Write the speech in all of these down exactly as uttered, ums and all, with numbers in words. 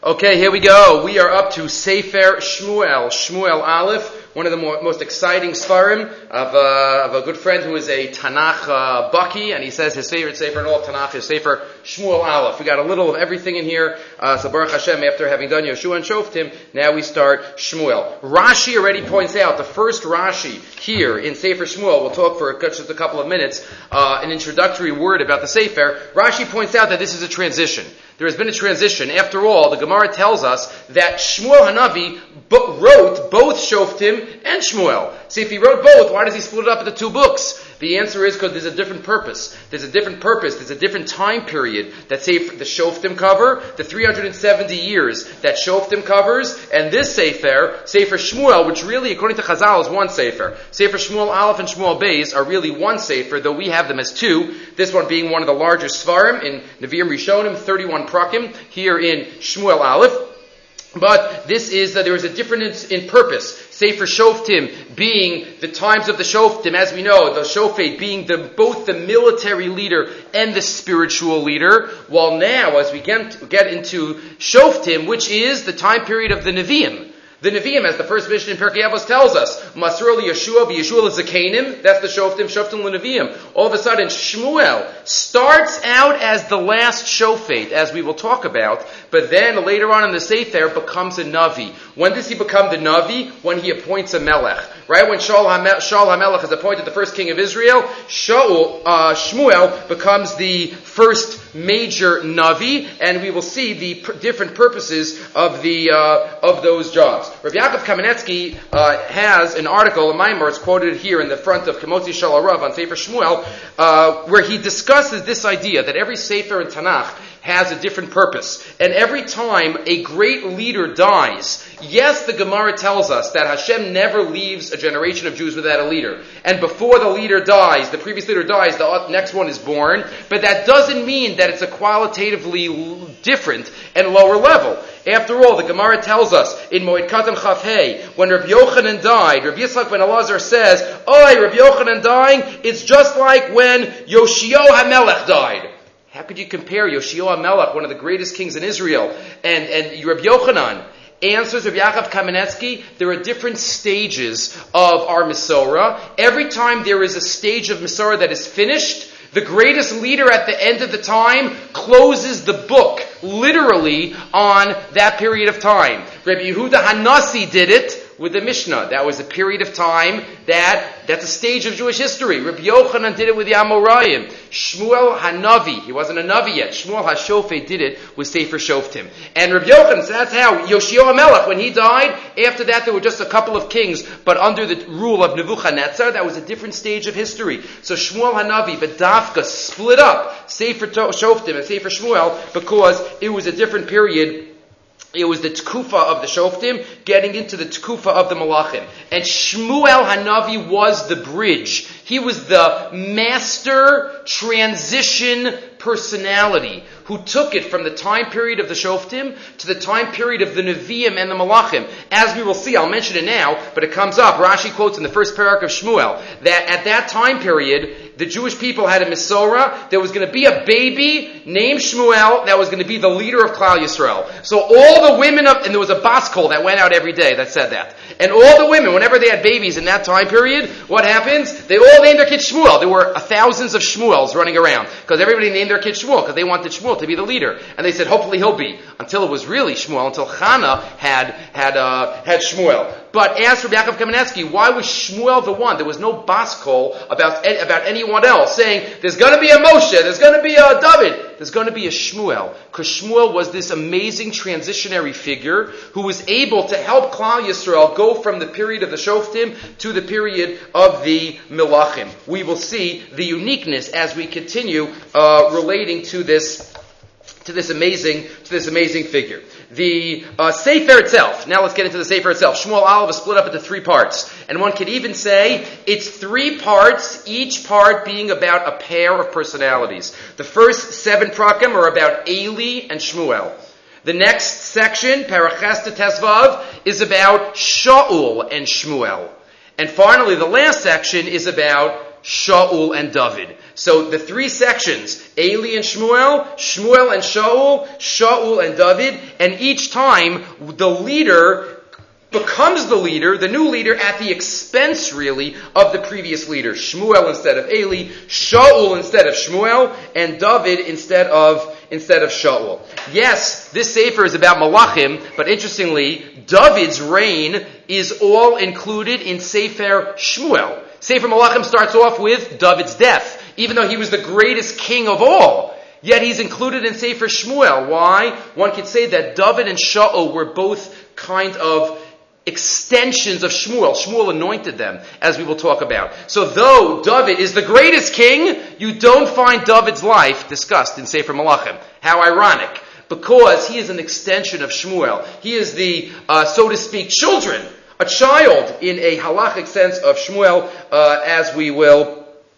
Okay, here we go. We are up to Sefer Shmuel, Shmuel Aleph, one of the more, most exciting Sfarim of, uh, of a good friend who is a Tanakh uh, Bucky, and he says his favorite Sefer in all of Tanakh is Sefer Shmuel Aleph. We got a little of everything in here. Uh, so Baruch Hashem, after having done Yeshua and Shoftim, now we start Shmuel. Rashi already points out, the first Rashi here in Sefer Shmuel, we'll talk for just a couple of minutes, uh, an introductory word about the Sefer. Rashi points out that this is a transition. There has been a transition. After all, the Gemara tells us that Shmuel Hanavi bo- wrote both Shoftim and Shmuel. So if he wrote both, why does he split it up into two books? The answer is because there's a different purpose. There's a different purpose. There's a different time period that Sefer, the Shoftim cover, the three hundred seventy years that Shoftim covers, and this Sefer, Sefer Shmuel, which really, according to Chazal, is one Sefer. Sefer Shmuel Aleph and Shmuel Beis are really one Sefer, though we have them as two. This one being one of the larger Svarim in Nevi'im Rishonim, thirty-one Prakim, here in Shmuel Aleph. But this is that there is a difference in purpose. Sefer Shoftim being the times of the Shoftim, as we know, the Shofet being the, both the military leader and the spiritual leader, while now, as we get, get into Shoftim, which is the time period of the Nevi'im. The Nevi'im, as the first Mishnah in Pirkei Avos tells us, Masur Yeshua v'Yeshua l'Zakanim, that's the Shoftim, Shoftim l'Nevi'im. All of a sudden, Shmuel starts out as the last Shofet, as we will talk about, but then later on in the Sefer becomes a Navi. When does he become the Navi? When he appoints a Melech. Right? When Shaul HaMelech is appointed the first king of Israel, Shaul, uh, Shmuel becomes the first major Navi, and we will see the pr- different purposes of the uh, of those jobs. Rabbi Yaakov Kamenetsky uh, has an article, a Maimor, it's quoted here in the front of Kemotzi Shel Harav on Sefer Shmuel, uh, where he discusses this idea that every Sefer in Tanakh has a different purpose. And every time a great leader dies, yes, the Gemara tells us that Hashem never leaves a generation of Jews without a leader. And before the leader dies, the previous leader dies, the next one is born. But that doesn't mean that it's a qualitatively different and lower level. After all, the Gemara tells us in Moed Katan Chaf Hey, when Rabbi Yochanan died, Rabbi Yitzchak ben Elazar says, "Oi, Rabbi Yochanan dying, it's just like when Yoshio HaMelech died." How could you compare Yoshio HaMelech, one of the greatest kings in Israel, and, and Rabbi Yochanan? Answers Rabbi Yaakov Kamenetsky, there are different stages of our Mesorah. Every time there is a stage of Mesorah that is finished, the greatest leader at the end of the time closes the book, literally, on that period of time. Rabbi Yehuda Hanasi did it with the Mishnah. That was a period of time that, that's a stage of Jewish history. Rabbi Yochanan did it with the Amoraim. Shmuel Hanavi, he wasn't a Navi yet, Shmuel HaShofet did it with Sefer Shoftim. And Rabbi Yochanan, so that's how, Yoshio HaMelech, when he died, after that there were just a couple of kings, but under the rule of Nebuchadnezzar, that was a different stage of history. So Shmuel Hanavi, V'dafka, split up Sefer Shoftim and Sefer Shmuel, because it was a different period. It was the Tkufa of the Shoftim getting into the Tkufa of the Malachim. And Shmuel Hanavi was the bridge. He was the master transition personality who took it from the time period of the Shoftim to the time period of the Nevi'im and the Malachim. As we will see, I'll mention it now, but it comes up. Rashi quotes in the first parak of Shmuel that at that time period, the Jewish people had a Mesorah. There was going to be a baby named Shmuel that was going to be the leader of Klal Yisrael. So all the women of, and there was a bas kol that went out every day that said that. And all the women, whenever they had babies in that time period, what happens? They all named their kid Shmuel. There were thousands of Shmuels running around because everybody named their kid Shmuel because they wanted Shmuel to be the leader. And they said, hopefully he'll be. Until it was really Shmuel, until Chana had had uh, had Shmuel. But ask Rabbi Yaakov Kamenetsky, why was Shmuel the one? There was no bas kol about, about anyone else saying, there's going to be a Moshe, there's going to be a David, there's going to be a Shmuel. Because Shmuel was this amazing transitionary figure who was able to help Klal Yisrael go from the period of the Shoftim to the period of the Melachim. We will see the uniqueness as we continue uh, relating to this to this amazing to this amazing figure. The uh, Sefer itself, now let's get into the Sefer itself. Shmuel Aleph is split up into three parts. And one could even say it's three parts, each part being about a pair of personalities. The first seven prakim are about Eli and Shmuel. The next section, Paraches to Tesvav, is about Shaul and Shmuel. And finally, the last section is about Shaul and David. So the three sections, Eli and Shmuel, Shmuel and Shaul, Shaul and David, and each time the leader becomes the leader, the new leader, at the expense, really, of the previous leader. Shmuel instead of Eli, Shaul instead of Shmuel, and David instead of instead of Shaul. Yes, this Sefer is about Malachim, but interestingly, David's reign is all included in Sefer Shmuel. Sefer Malachim starts off with David's death, even though he was the greatest king of all. Yet he's included in Sefer Shmuel. Why? One could say that David and Shaul were both kind of extensions of Shmuel. Shmuel anointed them, as we will talk about. So though David is the greatest king, you don't find David's life discussed in Sefer Malachim. How ironic. Because he is an extension of Shmuel. He is the, uh, so to speak, children, a child in a halachic sense of Shmuel, uh, as we will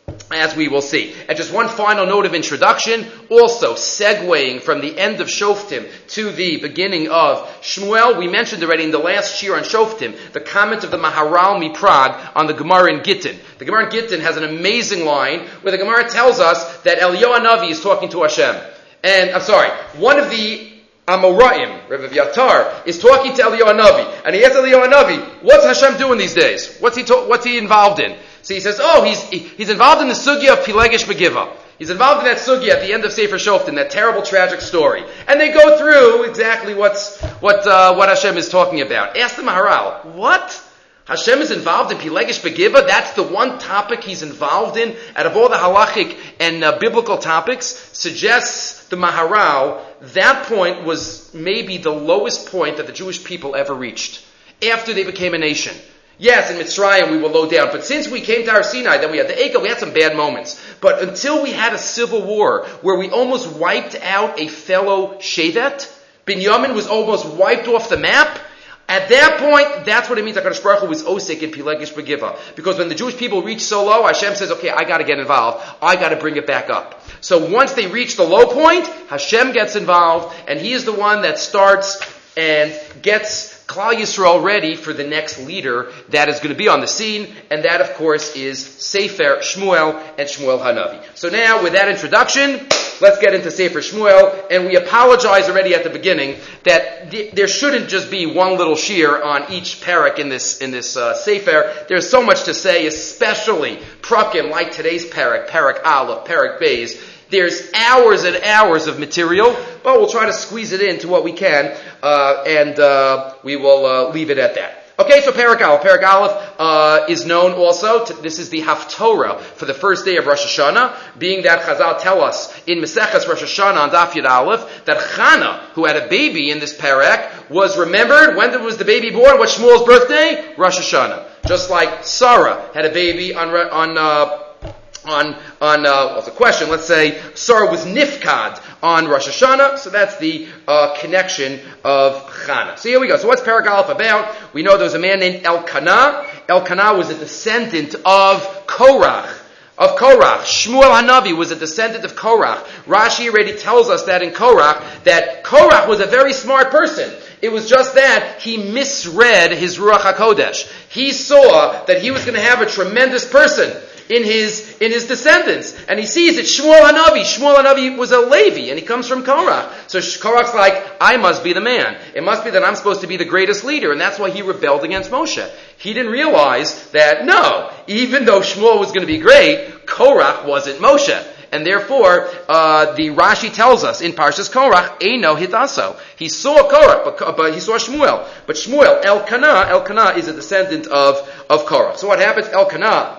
As we will see. And just one final note of introduction, also segueing from the end of Shoftim to the beginning of Shmuel. We mentioned already in the last year on Shoftim, the comment of the Maharal Miprag on the Gemara in Gittin. The Gemara in Gittin has an amazing line where the Gemara tells us that Eliyahu Hanavi is talking to Hashem. And, I'm sorry, one of the Amoraim, Rebbe Vyatar, is talking to Eliyahu Hanavi. And he asks Eliyahu Hanavi, what's Hashem doing these days? What's he, to- what's he involved in? So he says, oh, he's he's involved in the sugya of Pilegesh Begiva. He's involved in that sugya at the end of Sefer Shoftim, that terrible, tragic story. And they go through exactly what's what uh, what Hashem is talking about. Ask the Maharal, what? Hashem is involved in Pilegesh Begiva? That's the one topic he's involved in out of all the halachic and uh, biblical topics? Suggests the Maharal, that point was maybe the lowest point that the Jewish people ever reached after they became a nation. Yes, in Mitzrayim we were low down, but since we came to Har Sinai, then we had the Eichel, we had some bad moments. But until we had a civil war where we almost wiped out a fellow Shevet, Binyamin was almost wiped off the map, at that point, that's what it means that HaKadosh Baruch Hu was Osik in Pilegesh Begiva. Because when the Jewish people reach so low, Hashem says, okay, I gotta get involved. I gotta bring it back up. So once they reach the low point, Hashem gets involved, and He is the one that starts and gets Klal Yisrael ready for the next leader that is going to be on the scene, and that, of course, is Sefer Shmuel and Shmuel Hanavi. So now, with that introduction, let's get into Sefer Shmuel, and we apologize already at the beginning that th- there shouldn't just be one little shir on each parak in this in this uh, Sefer. There's so much to say, especially prakim like today's parak, parak Aleph, parak Beis. There's hours and hours of material, but we'll try to squeeze it into what we can, uh, and uh, we will uh, leave it at that. Okay, so Perek Aleph. Perek Aleph uh, is known also, to, this is the Haftorah for the first day of Rosh Hashanah, being that Chazal tell us in Maseches Rosh Hashanah on Daf Yud Aleph, that Chana, who had a baby in this Perek, was remembered. When was the baby born? What's Shmuel's birthday? Rosh Hashanah. Just like Sarah had a baby on... on uh, On, on, uh, well, it's a question, let's say Sarah was nifkad on Rosh Hashanah, so that's the, uh, connection of Chana. So here we go. So what's Perek Aleph about? We know there was a man named Elkanah. Elkanah was a descendant of Korach. Of Korach. Shmuel Hanavi was a descendant of Korach. Rashi already tells us that in Korach, that Korach was a very smart person. It was just that he misread his Ruach HaKodesh. He saw that he was going to have a tremendous person in his in his descendants. And he sees it, Shmuel Hanavi. Shmuel Hanavi was a Levi, and he comes from Korach. So Korach's like, I must be the man. It must be that I'm supposed to be the greatest leader, and that's why he rebelled against Moshe. He didn't realize that, no, even though Shmuel was going to be great, Korach wasn't Moshe. And therefore, uh, the Rashi tells us in Parshas Korach, Eino hitaso. He saw Korach, but, but he saw Shmuel. But Shmuel, Elkanah, Elkanah is a descendant of, of Korach. So what happens? Elkanah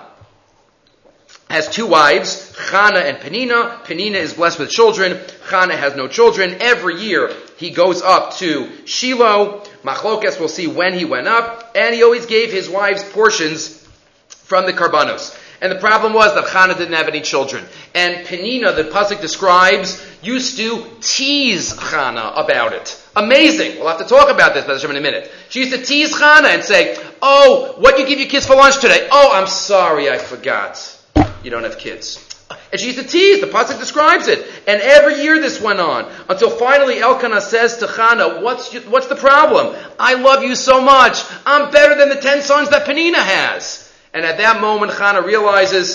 has two wives, Chana and Penina. Penina is blessed with children. Chana has no children. Every year he goes up to Shiloh. Machlokes, we'll see when he went up. And he always gave his wives portions from the Karbanos. And the problem was that Chana didn't have any children. And Penina, the pasuk describes, used to tease Chana about it. Amazing. We'll have to talk about this in a minute. She used to tease Chana and say, oh, what did you give your kids for lunch today? Oh, I'm sorry, I forgot. You don't have kids. And she used to tease. The pasuk describes it. And every year this went on. Until finally Elkanah says to Chana, what's, you, what's the problem? I love you so much. I'm better than the ten sons that Penina has. And at that moment Chana realizes,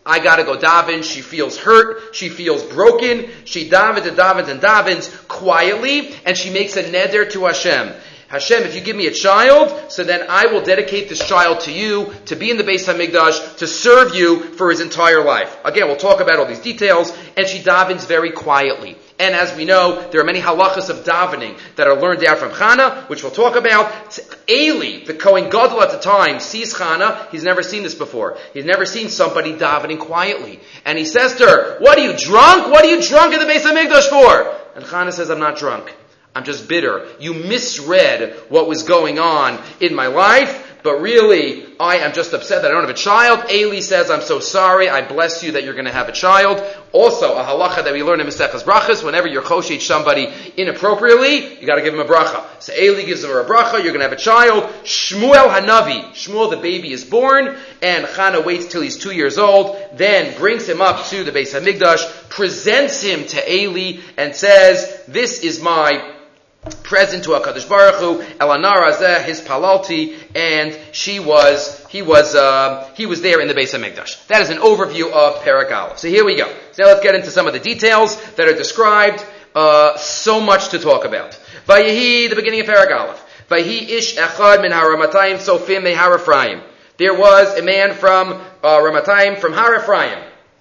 I gotta go daven. She feels hurt. She feels broken. She davens and davens and davens quietly, and she makes a neder to Hashem. Hashem, if you give me a child, so then I will dedicate this child to you, to be in the Beis HaMikdash, to serve you for his entire life. Again, we'll talk about all these details, and she davens very quietly. And as we know, there are many halachas of davening that are learned out from Chana, which we'll talk about. Eli, the Kohen Gadol at the time, sees Chana. He's never seen this before. He's never seen somebody davening quietly. And he says to her, what are you, drunk? What are you drunk in the Beis HaMikdash for? And Chana says, I'm not drunk. I'm just bitter. You misread what was going on in my life, but really, I am just upset that I don't have a child. Eli says, I'm so sorry. I bless you that you're going to have a child. Also, a halacha that we learn in Maseches Brachas, whenever you're choshed somebody inappropriately, you got to give him a bracha. So Eli gives him a bracha, you're going to have a child. Shmuel Hanavi, Shmuel the baby is born, and Chana waits till he's two years old, then brings him up to the Beis HaMikdash, presents him to Eli, and says, this is my present to HaKadosh Baruch Hu, Elanar Azeh, his palalti, and she was, he was, uh, he was there in the Beis HaMikdash. That is an overview of Perek Aleph. So here we go. So now let's get into some of the details that are described. Uh, so much to talk about. Vayehi, the beginning of Perek Aleph. Vayehi ish echad min haramatayim sofim me har Ephraim. There was a man from uh, Ramatayim, from Har Ephraim,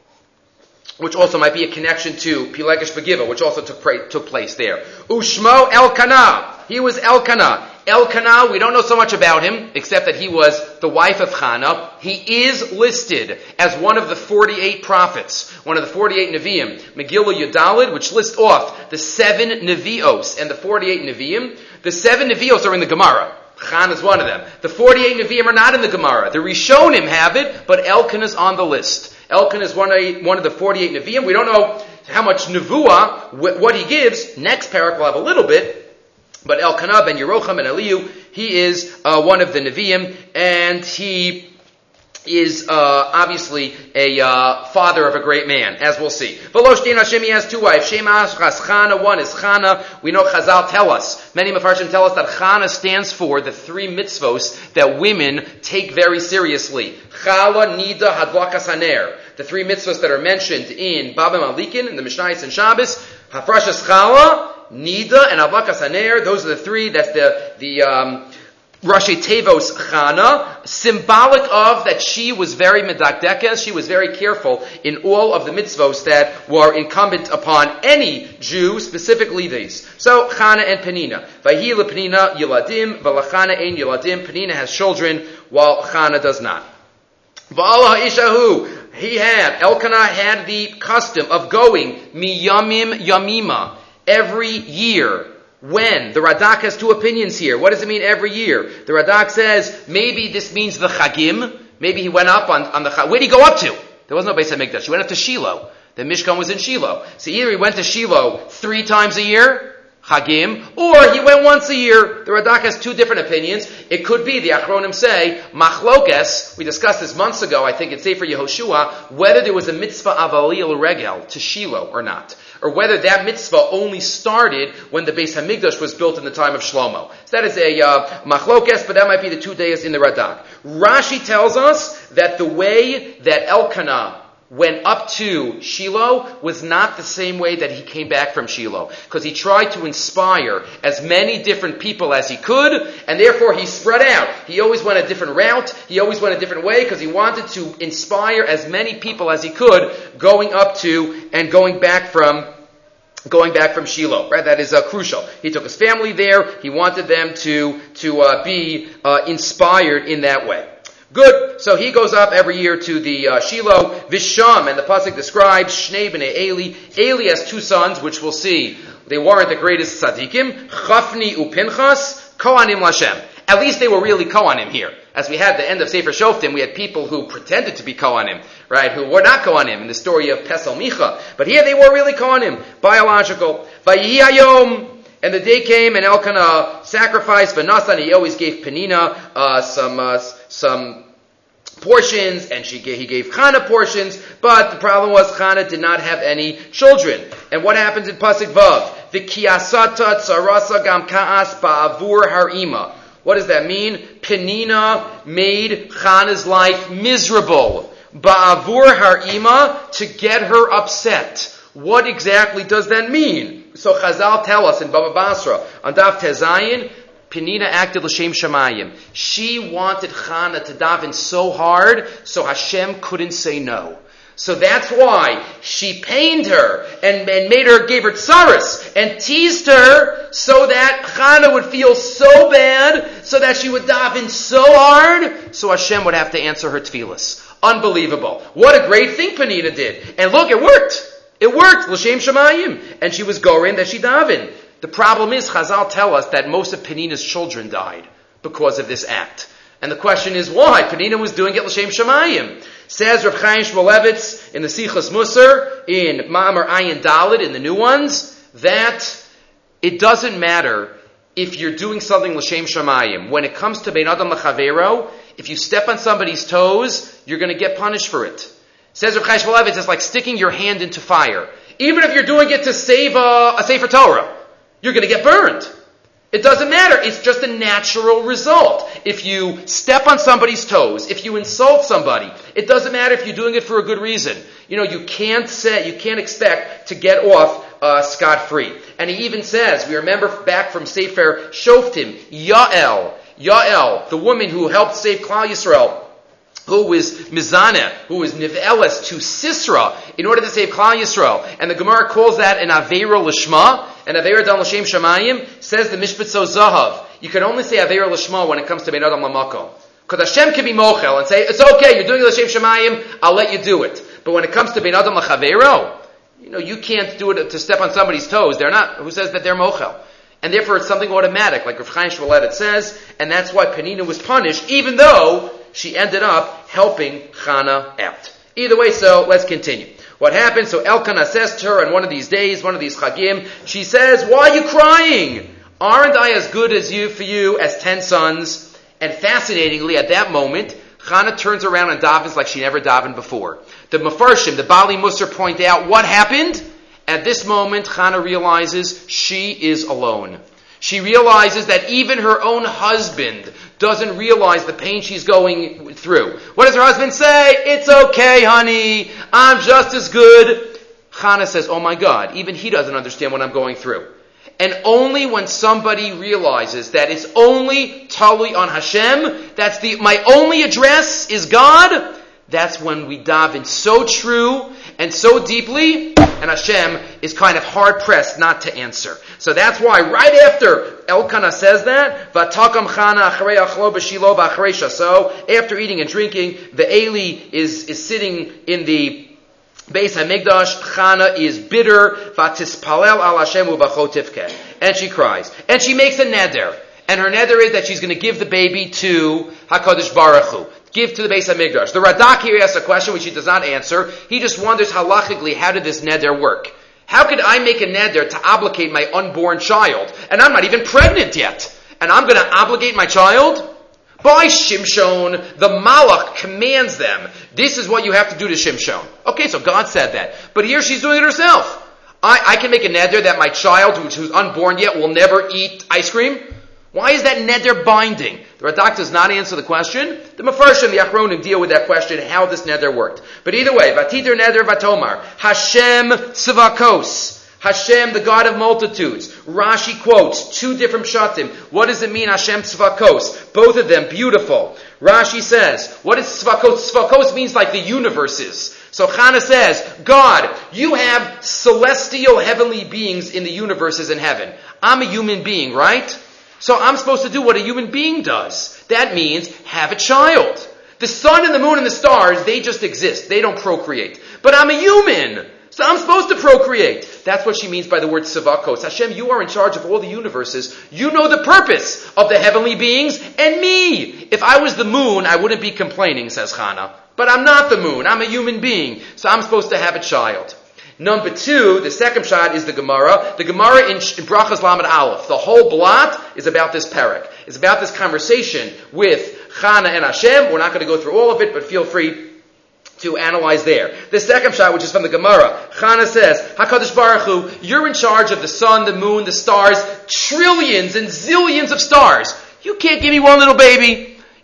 which also might be a connection to Pilegesh Begiva, which also took, pra- took place there. Ushmo Elkanah. He was Elkanah. Elkanah, we don't know so much about him, except that he was the wife of Chana. He is listed as one of the forty-eight prophets, one of the forty-eight Nevi'im. Megillah Yudalid, which lists off the seven Nevi'os and the forty-eight Nevi'im. The seven Nevi'os are in the Gemara. Chana is one of them. The forty-eight Nevi'im are not in the Gemara. The Rishonim have it, but Elkanah is on the list. Elkanah is one of, one of the forty-eight Nevi'im. We don't know how much Nevuah, what he gives. Next parak will have a little bit. But Elkanah ben Yerocham and Elihu, he is uh, one of the Nevi'im, and he is uh, obviously a uh, father of a great man, as we'll see. V'lo shtein Hashem, he has two wives. Shem Ashchas Chana, one is Chana. We know Chazal tell us, many Mefarshim tell us that Chana stands for the three mitzvos that women take very seriously. Chala, Nida, Hadlakas Haner. The three mitzvos that are mentioned in Baba Malikin, in the Mishnayos and Shabbos. Hafrashas Chala, Nida, and Hadlakas Haner. Those are the three. That's the, the, um, Rashi Tevos Chana, symbolic of that she was very medakdekes, she was very careful in all of the mitzvos that were incumbent upon any Jew, specifically these. So, Chana and Penina. Vahi lePenina Yiladim, V'lachana ein Yiladim. Penina has children, while Chana does not. V'ala ha'ishahu, he had, Elkanah had the custom of going miyamim yamima, every year. When? The Radak has two opinions here. What does it mean every year? The Radak says, maybe this means the Chagim. Maybe he went up on, on the Chagim. Where did he go up to? There was no Beis HaMikdash. He went up to Shiloh. The Mishkan was in Shiloh. So either he went to Shiloh three times a year, Chagim, or he went once a year. The Radak has two different opinions. It could be, the Achronim say, Machlokes, we discussed this months ago, I think it's Sefer Yehoshua, whether there was a mitzvah avaliyah regel to Shiloh or not. Or whether that mitzvah only started when the Beis HaMikdash was built in the time of Shlomo. So that is a uh, machlokes, but that might be the two days in the Radak. Rashi tells us that the way that Elkanah went up to Shiloh was not the same way that he came back from Shiloh. Because he tried to inspire as many different people as he could, and therefore he spread out. He always went a different route, he always went a different way, because he wanted to inspire as many people as he could going up to and going back from Going back from Shiloh, right? That is uh, crucial. He took his family there. He wanted them to to uh, be uh, inspired in that way. Good. So he goes up every year to the uh, Shiloh. Visham, and the pasuk describes Shnei b'nei Eli. Eli has two sons, which we'll see. They weren't the greatest tzaddikim. Chafni uPinchas, Kohanim Lashem. At least they were really Kohanim here. As we had the end of Sefer Shoftim, we had people who pretended to be Kohanim, right, who were not Kohanim in the story of Pesel Micha. But here they were really Kohanim, biological. Vayihi hayom, and the day came, and Elkanah sacrificed V'nasan. He always gave Penina uh, some uh, some portions, and she gave, he gave Chana portions, but the problem was Chana did not have any children. And what happens in Pasuk Vav? V'kiasata tzarasa gam ka'as ba'avur har'ima. What does that mean? Penina made Chana's life miserable. ba'avur har'ima, to get her upset. What exactly does that mean? So Chazal tell us in Baba Basra, on Daf Tezayin, Penina acted l'shem shamayim. She wanted Chana to daven so hard, so Hashem couldn't say no. So that's why she pained her and, and made her, gave her tsaris and teased her so that Chana would feel so bad, so that she would daven so hard, so Hashem would have to answer her tefillas. Unbelievable. What a great thing Penina did. And look, it worked. It worked. L'shem shamayim. And she was gorin that she davened. The problem is, Chazal tell us that most of Penina's children died because of this act. And the question is why? Penina was doing it l'shem shamayim. Says Reb Chaim Shmulevitz in the Sichas Musar, in Ma'amar Ayin Dalet, in the new ones, that it doesn't matter if you're doing something l'shem shamayim. When it comes to Bein Adam L'Chavero, if you step on somebody's toes, you're going to get punished for it. Says Reb Chaim Shmulevitz, it's like sticking your hand into fire. Even if you're doing it to save a, a Sefer Torah, you're going to get burned. It doesn't matter. It's just a natural result. If you step on somebody's toes, if you insult somebody, it doesn't matter if you're doing it for a good reason. You know, you can't say, you can't expect to get off uh, scot-free. And he even says, we remember back from Sefer Shoftim, Yael, Yael, the woman who helped save Klal Yisrael, who was Mizaneh, who was Niveles to Sisra in order to save Klal Yisrael. And the Gemara calls that an Aveira Lishma, and Aveira Dan L'Shem Shamayim. Says the Mishpat So Zahav, you can only say Aveira Lishma when it comes to Bein Adam L'Makom. Because Hashem can be mochel and say, it's okay, you're doing L'Shem Shamayim, I'll let you do it. But when it comes to Bein Adam L'Chavero, you know, you can't do it to step on somebody's toes. They're not, who says that they're mochel? And therefore it's something automatic, like Rav Chaim Shmulevitz says, and that's why Penina was punished, even though she ended up helping Chana out. Either way, so let's continue. What happened? So Elkanah says to her on one of these days, one of these chagim, she says, why are you crying? Aren't I as good as you for you as ten sons? And fascinatingly, at that moment, Chana turns around and davens like she never davened before. The Mefarshim, the Bali Musar, point out what happened. At this moment, Chana realizes she is alone. She realizes that even her own husband doesn't realize the pain she's going through. What does her husband say? It's okay, honey. I'm just as good. Chana says, oh my God, even he doesn't understand what I'm going through. And only when somebody realizes that it's only totally on Hashem, that's the, my only address is God, that's when we daven so true and so deeply, and Hashem is kind of hard-pressed not to answer. So that's why right after Elkanah says that, Vatakam Chana acharei achlo b'shilo v'acharei shaso, after eating and drinking, the Eli is, is sitting in the Beis HaMikdash, Chana is bitter, Vatispalel al Hashem u'bachotivke, and she cries. And she makes a neder. And her neder is that she's going to give the baby to HaKadosh Baruch Hu. Give to the Beis HaMikdash. The Radak here asks a question which he does not answer. He just wonders halachically, how did this neder work? How could I make a neder to obligate my unborn child? And I'm not even pregnant yet. And I'm going to obligate my child? By Shimshon, the Malach commands them. This is what you have to do to Shimshon. Okay, so God said that. But here she's doing it herself. I, I can make a neder that my child, who's, who's unborn yet, will never eat ice cream. Why is that neder binding? The Radak does not answer the question. The Mefarshim, the Achronim, deal with that question, how this neder worked. But either way, Vatider neder vatomar, Hashem tzvakos, Hashem, the God of multitudes. Rashi quotes two different pshatim. What does it mean, Hashem tzvakos? Both of them beautiful. Rashi says, what is tzvakos? Tzvakos means like the universes. So Chana says, God, you have celestial heavenly beings in the universes in heaven. I'm a human being, right? So I'm supposed to do what a human being does. That means have a child. The sun and the moon and the stars, they just exist. They don't procreate. But I'm a human. So I'm supposed to procreate. That's what she means by the word Savakos. Hashem, you are in charge of all the universes. You know the purpose of the heavenly beings and me. If I was the moon, I wouldn't be complaining, says Chana. But I'm not the moon. I'm a human being. So I'm supposed to have a child. Number two, the second shot is the Gemara. The Gemara in, in Brachas Lamed Aleph. The whole blot is about this parak. It's about this conversation with Chana and Hashem. We're not going to go through all of it, but feel free to analyze there. The second shot, which is from the Gemara, Chana says, HaKadosh Baruch Hu, you're in charge of the sun, the moon, the stars, trillions and zillions of stars. You can't give me one little baby.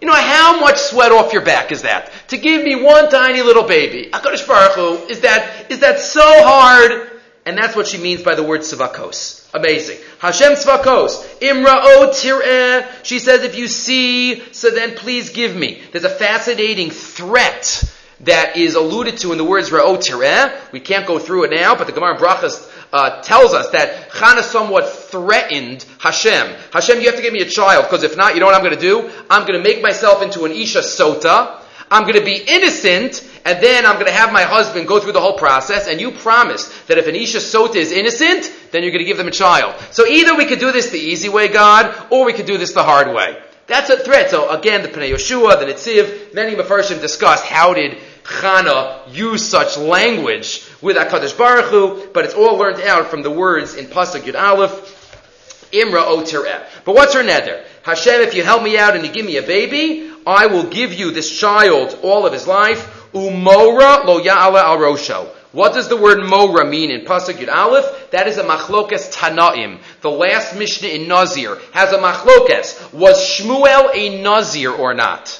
You know, how much sweat off your back is that? To give me one tiny little baby. HaKadosh Baruch Hu, is that, is that so hard? And that's what she means by the word tzvakos. Amazing. Hashem tzvakos. Imra'o tir'eh. She says, if you see, so then please give me. There's a fascinating threat that is alluded to in the words Ra'o tir'eh. We can't go through it now, but the Gemara in Brachas uh, tells us that Chana somewhat threatened Hashem. Hashem, you have to give me a child, because if not, you know what I'm going to do? I'm going to make myself into an Isha Sota. I'm going to be innocent, and then I'm going to have my husband go through the whole process, and you promise that if an Isha Sota is innocent, then you're going to give them a child. So either we could do this the easy way, God, or we could do this the hard way. That's a threat. So again, the Pnei Yoshua, the Netziv, many Mefarshim discuss how did Chana use such language with HaKadosh Baruch Hu, but it's all learned out from the words in Pasuk Yud Aleph, Imra O Tir'eh. But what's her neder? Hashem, if you help me out and you give me a baby, I will give you this child all of his life. Umora lo ya'ala al rosho. What does the word Mora mean in Pasuk Yud Aleph? That is a machlokes Tanaim. The last Mishnah in Nazir has a machlokes. Was Shmuel a Nazir or not?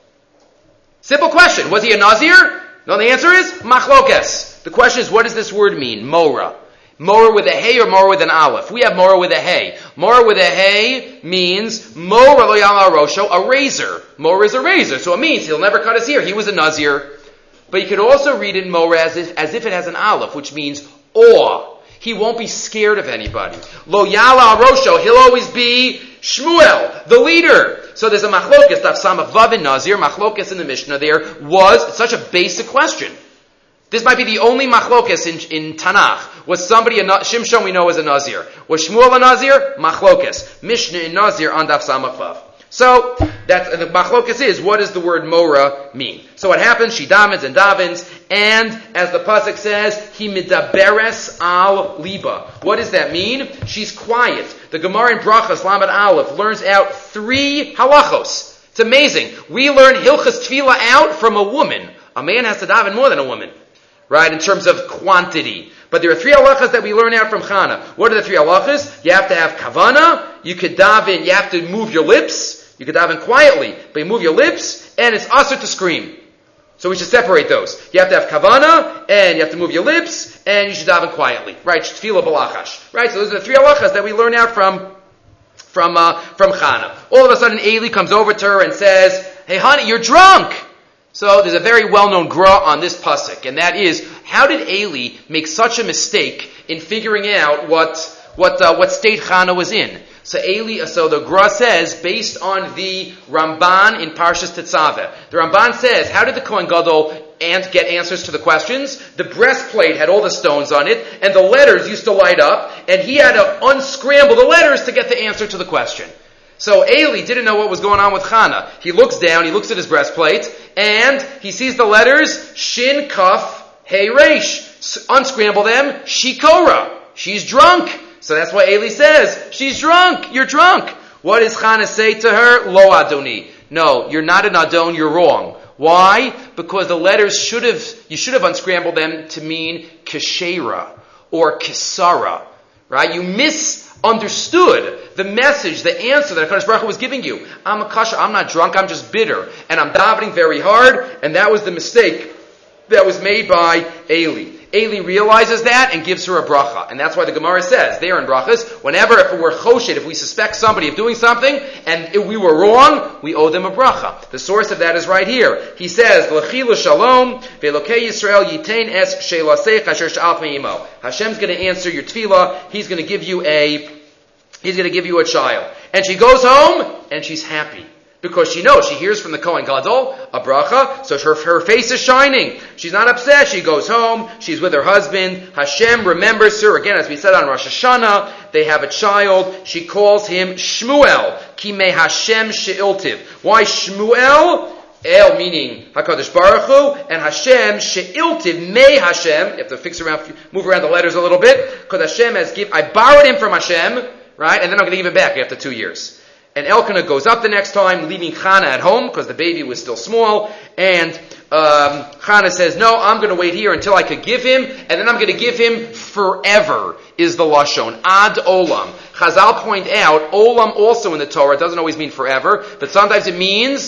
Simple question. Was he a Nazir? No, the answer is machlokes. The question is, what does this word mean? Mora. Mora with a hey or Mora with an aleph? We have Mora with a hey. Mora with a hey means Mora lo ya'ala al rosho, a razor. Mora is a razor, so it means he'll never cut his hair. He was a Nazir. But you could also read in Mora as if, as if it has an aleph, which means awe. He won't be scared of anybody. Lo ya'ala al rosho, he'll always be Shmuel, the leader. So there's a machlokes, daf samach vav in Nazir, machlokes in the Mishnah there was, it's such a basic question. This might be the only machlokes in, in Tanakh. Was somebody a Shimshon we know as a Nazir? Was Shmuel a Nazir? Machlokes. Mishnah in Nazir on daf samach vav. So, that, the machlokes is, what does the word Mora mean? So what happens? She davens and davens, and as the pasuk says, he midaberes al liba. What does that mean? She's quiet. The Gemara in Brachas Lamed Aleph learns out three halachos. It's amazing. We learn Hilchas Tefillah out from a woman. A man has to daven more than a woman, right? In terms of quantity. But there are three halachas that we learn out from Chana. What are the three halachas? You have to have kavana. You could daven. You have to move your lips. You could daven quietly, but you move your lips, and it's asur to scream. So we should separate those. You have to have kavana, and you have to move your lips, and you should daven quietly. Right? Tefillah balachash. Right? So those are the three halachas that we learn out from from uh, from Chana. All of a sudden, Eli comes over to her and says, "Hey, honey, you're drunk." So there's a very well-known gra on this pasuk, and that is, how did Eli make such a mistake in figuring out what what uh, what state Chana was in? So Eli, so the gra says, based on the Ramban in Parshas Tetzaveh, the Ramban says, how did the Kohen Gadol and get answers to the questions? The breastplate had all the stones on it, and the letters used to light up, and he had to unscramble the letters to get the answer to the question. So Eli didn't know what was going on with Chana. He looks down, he looks at his breastplate, and he sees the letters Shin, Kaf, Hey, Resh. Unscramble them, Shikora. She's drunk. So that's why Eli says, she's drunk, you're drunk. What does Chana say to her? Lo Adoni. No, you're not an Adon, you're wrong. Why? Because the letters should have, you should have unscrambled them to mean Keshera or Kesara. Right? You misunderstood the message, the answer that HaKadosh Baruch Hu was giving you. I'm a kasha, I'm not drunk, I'm just bitter. And I'm davening very hard, and that was the mistake that was made by Eli. Eli realizes that and gives her a bracha. And that's why the Gemara says, there in brachas, whenever if we're choshed, if we suspect somebody of doing something, and if we were wrong, we owe them a bracha. The source of that is right here. He says, L'chilu shalom, ve'elokei Yisrael yitain es she'lasech asher sha'al me'imo. Hashem's going to answer your tefillah. He's going to give you a, he's going to give you a child. And she goes home, and she's happy. Because she knows, she hears from the Kohen Gadol, a bracha, so her, her face is shining. She's not upset, she goes home, she's with her husband, Hashem remembers her, again as we said on Rosh Hashanah, they have a child, she calls him Shmuel, ki me Hashem she'iltiv. Why Shmuel? El meaning HaKadosh Baruch Hu, and Hashem she'iltiv, me Hashem, you have to fix around, move around the letters a little bit, because Hashem has given, I borrowed him from Hashem, right, and then I'm going to give it back after two years. And Elkanah goes up the next time, leaving Chana at home, because the baby was still small. And um, Chana says, no, I'm going to wait here until I could give him, and then I'm going to give him forever, is the Lashon. Ad Olam. Chazal point out, Olam also in the Torah doesn't always mean forever, but sometimes it means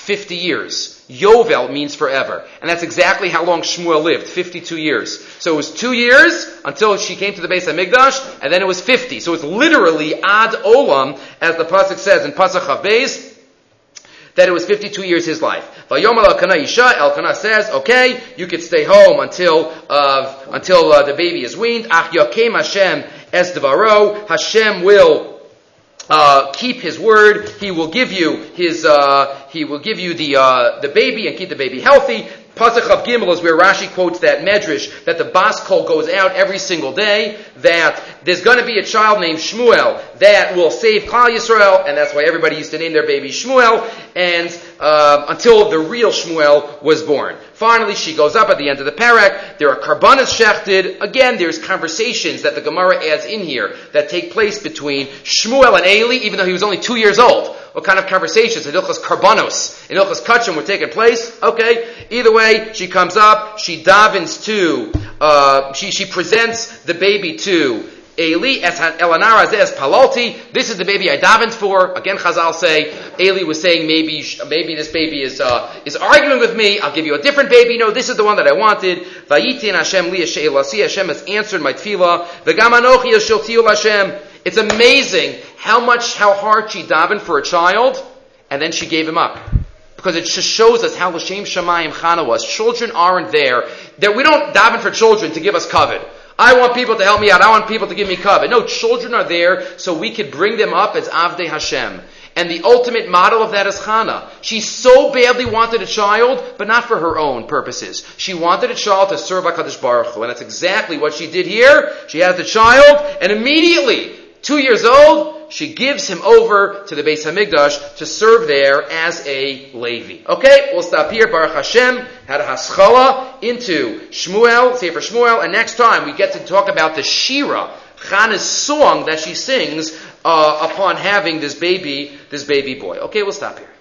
fifty years. Yovel means forever. And that's exactly how long Shmuel lived, fifty-two years. So it was two years until she came to the Beis HaMikdash, and then it was fifty. So it's literally ad olam, as the Pasuk says in Pasuk Chav Beis, that it was fifty-two years his life. Vayomer Elkanah Isha, Elkanah says, okay, you could stay home until uh, until uh, the baby is weaned. Ach Yakem Hashem es devaro, Hashem will Uh, keep his word. He will give you his. Uh, he will give you the uh, the baby and keep the baby healthy. Pasuk of Gimel is where Rashi quotes that medrash that the bas kol goes out every single day. That there's going to be a child named Shmuel that will save Klal Yisrael, and that's why everybody used to name their baby Shmuel. And uh, until the real Shmuel was born. Finally, she goes up at the end of the parak. There are karbanos shechted. Again, there's conversations that the Gemara adds in here that take place between Shmuel and Eli, even though he was only two years old. What kind of conversations in Ilchas Karbanos, in Ilchas Kachim were taking place? Okay. Either way, she comes up, she davens to, uh, she, she presents the baby to Eli, es Elanara es Palalti. This is the baby I davened for. Again, Chazal say, Eli was saying maybe, maybe this baby is, uh, is arguing with me. I'll give you a different baby. No, this is the one that I wanted. Vayitin Hashem li Elasi. Hashem has answered my tefillah. V'gam anochi yashiltiu Hashem. It's amazing how much, how hard she davened for a child, and then she gave him up. Because it just shows us how L'Shem Shamayim Chana was. Children aren't there. That we don't daven for children to give us kavod. I want people to help me out. I want people to give me kavod. No, children are there so we could bring them up as Avdei Hashem. And the ultimate model of that is Chana. She so badly wanted a child, but not for her own purposes. She wanted a child to serve HaKadosh Baruch Hu. And that's exactly what she did here. She has the child, and immediately, two years old, she gives him over to the Beis HaMikdash to serve there as a Levi. Okay, we'll stop here. Baruch Hashem had a haschala into Shmuel, Sefer Shmuel, and next time we get to talk about the Shira, Chana's song that she sings uh, upon having this baby, this baby boy. Okay, we'll stop here.